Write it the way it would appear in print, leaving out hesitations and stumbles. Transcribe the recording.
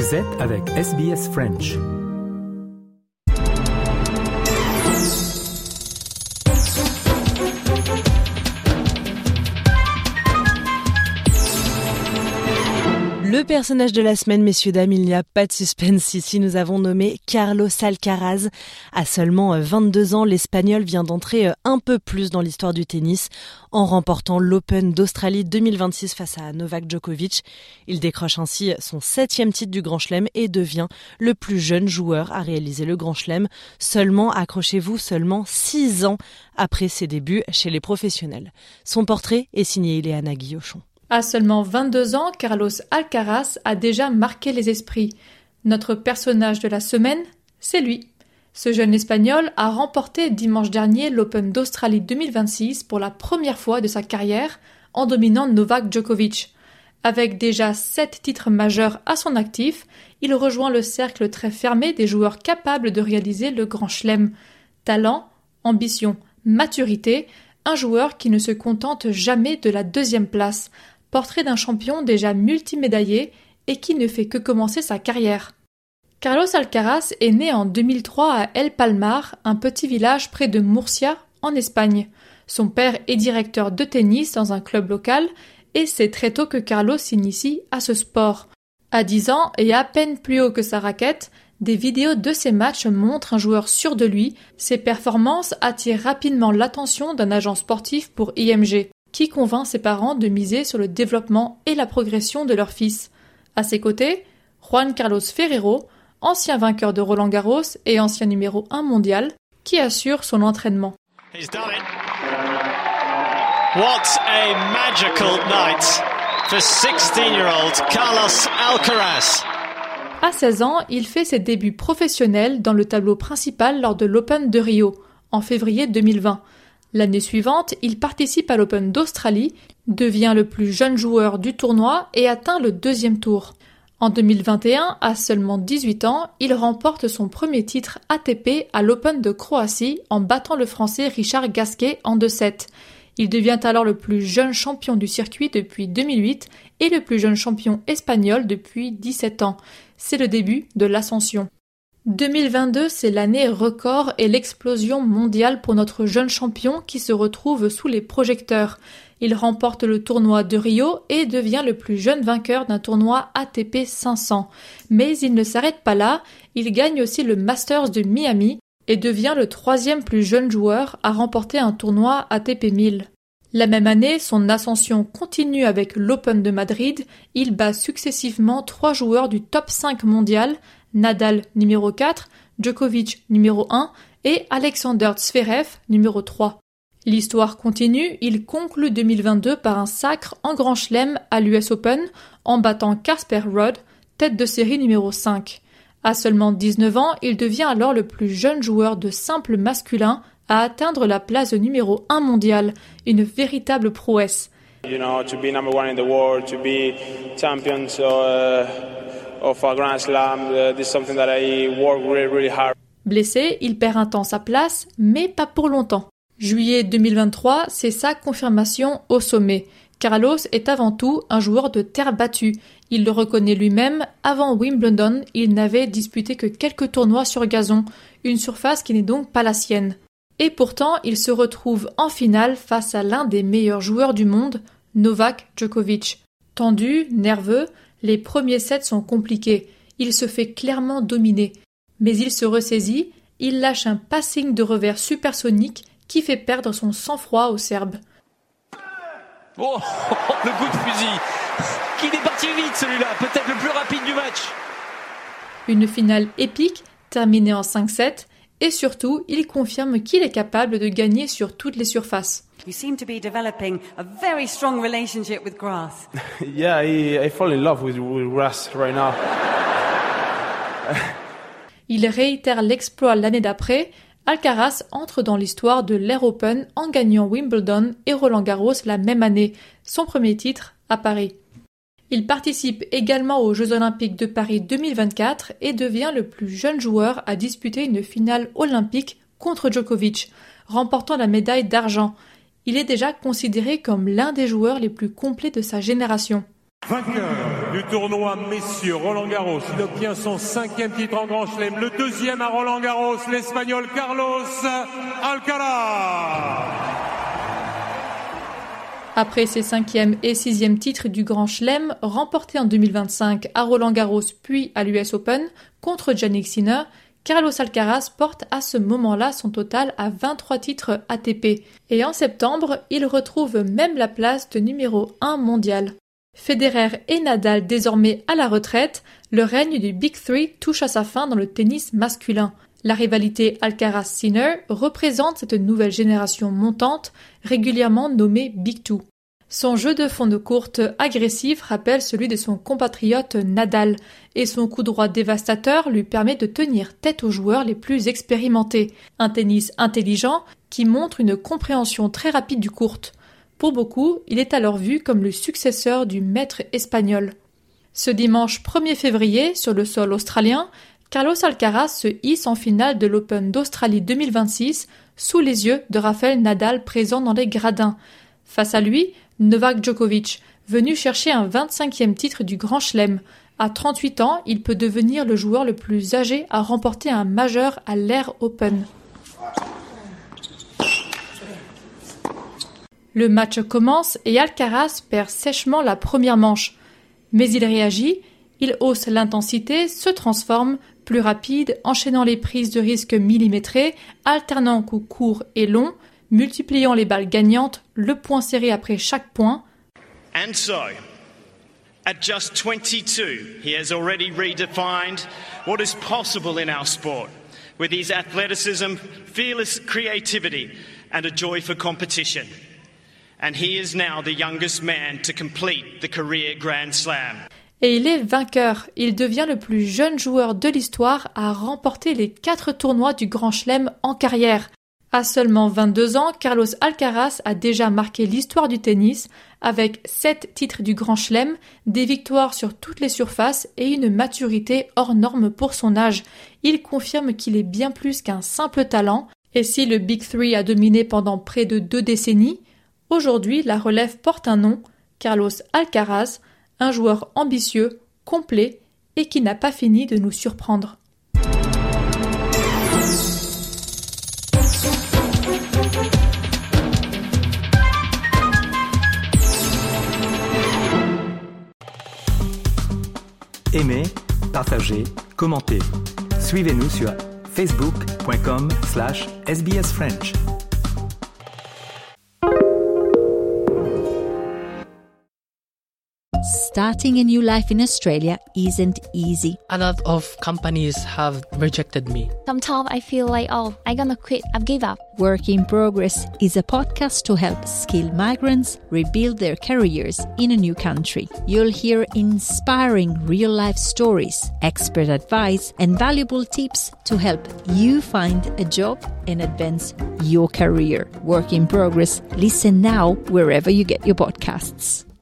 Vous êtes avec SBS French. Le personnage de la semaine, messieurs, dames, il n'y a pas de suspense ici. Nous avons nommé Carlos Alcaraz. À seulement 22 ans, l'Espagnol vient d'entrer un peu plus dans l'histoire du tennis en remportant l'Open d'Australie 2026 face à Novak Djokovic. Il décroche ainsi son 7e titre du Grand Chelem et devient le plus jeune joueur à réaliser le Grand Chelem. Accrochez-vous, seulement 6 ans après ses débuts chez les professionnels. Son portrait est signé Ileana Guillochon. À seulement 22 ans, Carlos Alcaraz a déjà marqué les esprits. Notre personnage de la semaine, c'est lui. Ce jeune Espagnol a remporté dimanche dernier l'Open d'Australie 2026 pour la première fois de sa carrière en dominant Novak Djokovic. Avec déjà 7 titres majeurs à son actif, il rejoint le cercle très fermé des joueurs capables de réaliser le Grand Chelem. Talent, ambition, maturité, un joueur qui ne se contente jamais de la 2e place. Portrait d'un champion déjà multimédaillé et qui ne fait que commencer sa carrière. Carlos Alcaraz est né en 2003 à El Palmar, un petit village près de Murcia, en Espagne. Son père est directeur de tennis dans un club local et c'est très tôt que Carlos s'initie à ce sport. À 10 ans et à peine plus haut que sa raquette, des vidéos de ses matchs montrent un joueur sûr de lui. Ses performances attirent rapidement l'attention d'un agent sportif pour IMG, qui convainc ses parents de miser sur le développement et la progression de leur fils. À ses côtés, Juan Carlos Ferrero, ancien vainqueur de Roland-Garros et ancien numéro 1 mondial, qui assure son entraînement. He's done it. What a magical night for 16-year-old Carlos Alcaraz. À 16 ans, il fait ses débuts professionnels dans le tableau principal lors de l'Open de Rio, en février 2020. L'année suivante, il participe à l'Open d'Australie, devient le plus jeune joueur du tournoi et atteint le 2e tour. En 2021, à seulement 18 ans, il remporte son premier titre ATP à l'Open de Croatie en battant le Français Richard Gasquet en 2-7. Il devient alors le plus jeune champion du circuit depuis 2008 et le plus jeune champion espagnol depuis 17 ans. C'est le début de l'ascension. 2022, c'est l'année record et l'explosion mondiale pour notre jeune champion qui se retrouve sous les projecteurs. Il remporte le tournoi de Rio et devient le plus jeune vainqueur d'un tournoi ATP 500. Mais il ne s'arrête pas là, il gagne aussi le Masters de Miami et devient le 3e plus jeune joueur à remporter un tournoi ATP 1000. La même année, son ascension continue avec l'Open de Madrid. Il bat successivement 3 joueurs du top 5 mondial, Nadal numéro 4, Djokovic numéro 1 et Alexander Zverev numéro 3. L'histoire continue, il conclut 2022 par un sacre en Grand Chelem à l'US Open en battant Casper Ruud, tête de série numéro 5. À seulement 19 ans, il devient alors le plus jeune joueur de simple masculin à atteindre la place de numéro 1 mondial, une véritable prouesse. You know, to be number 1 in the world, to be champions of a Grand Slam, this is something that I work really, really hard. Blessé, il perd un temps sa place, mais pas pour longtemps. Juillet 2023, c'est sa confirmation au sommet. Carlos est avant tout un joueur de terre battue. Il le reconnaît lui-même, avant Wimbledon, il n'avait disputé que quelques tournois sur gazon, une surface qui n'est donc pas la sienne. Et pourtant, il se retrouve en finale face à l'un des meilleurs joueurs du monde, Novak Djokovic. Tendu, nerveux, les premiers sets sont compliqués. Il se fait clairement dominer. Mais il se ressaisit, il lâche un passing de revers supersonique qui fait perdre son sang-froid au Serbe. Oh, le coup de fusil qu'il est parti vite celui-là, peut-être le plus rapide du match. Une finale épique, terminée en 5-7, et surtout, il confirme qu'il est capable de gagner sur toutes les surfaces. You seem to be developing a very strong relationship with grass. Yeah, I fall in love with grass right now. Il réitère l'exploit l'année d'après. Alcaraz entre dans l'histoire de l'Air Open en gagnant Wimbledon et Roland-Garros la même année, son premier titre à Paris. Il participe également aux Jeux Olympiques de Paris 2024 et devient le plus jeune joueur à disputer une finale olympique contre Djokovic, remportant la médaille d'argent. Il est déjà considéré comme l'un des joueurs les plus complets de sa génération. Vainqueur du tournoi messieurs Roland-Garros. Il obtient son 5e titre en Grand Chelem, le 2e à Roland-Garros, l'Espagnol Carlos Alcaraz. Après ses 5e et 6e titres du Grand Chelem, remportés en 2025 à Roland-Garros puis à l'US Open contre Jannik Sinner, Carlos Alcaraz porte à ce moment-là son total à 23 titres ATP. Et en septembre, il retrouve même la place de numéro 1 mondial. Federer et Nadal désormais à la retraite, le règne du Big Three touche à sa fin dans le tennis masculin. La rivalité Alcaraz-Sinner représente cette nouvelle génération montante, régulièrement nommée Big Two. Son jeu de fond de courte agressif rappelle celui de son compatriote Nadal, et son coup droit dévastateur lui permet de tenir tête aux joueurs les plus expérimentés. Un tennis intelligent qui montre une compréhension très rapide du court. Pour beaucoup, il est alors vu comme le successeur du maître espagnol. Ce dimanche 1er février, sur le sol australien, Carlos Alcaraz se hisse en finale de l'Open d'Australie 2026 sous les yeux de Rafael Nadal présent dans les gradins. Face à lui, Novak Djokovic, venu chercher un 25e titre du Grand Chelem. À 38 ans, il peut devenir le joueur le plus âgé à remporter un majeur à l'Air Open. Le match commence et Alcaraz perd sèchement la première manche. Mais il réagit, il hausse l'intensité, se transforme, plus rapide, enchaînant les prises de risque millimétrées, alternant coups courts et longs, multipliant les balles gagnantes, le point serré après chaque point. And so, at just 22, he has already redefined what is possible in our sport, with his athleticism, fearless creativity, and a joy for competition. And he is now the youngest man to complete the career Grand Slam. Et il est vainqueur. Il devient le plus jeune joueur de l'histoire à remporter les 4 tournois du Grand Chelem en carrière. À seulement 22 ans, Carlos Alcaraz a déjà marqué l'histoire du tennis avec 7 titres du Grand Chelem, des victoires sur toutes les surfaces et une maturité hors norme pour son âge. Il confirme qu'il est bien plus qu'un simple talent. Et si le Big Three a dominé pendant près de 2 décennies, aujourd'hui la relève porte un nom, Carlos Alcaraz, un joueur ambitieux, complet et qui n'a pas fini de nous surprendre. Aimez, partagez, commentez. Suivez-nous sur facebook.com/sbsfrench. Starting a new life in Australia isn't easy. A lot of companies have rejected me. Sometimes I feel like, I'm gonna quit, I've given up. Work in Progress is a podcast to help skilled migrants rebuild their careers in a new country. You'll hear inspiring real-life stories, expert advice, and valuable tips to help you find a job and advance your career. Work in Progress. Listen now wherever you get your podcasts.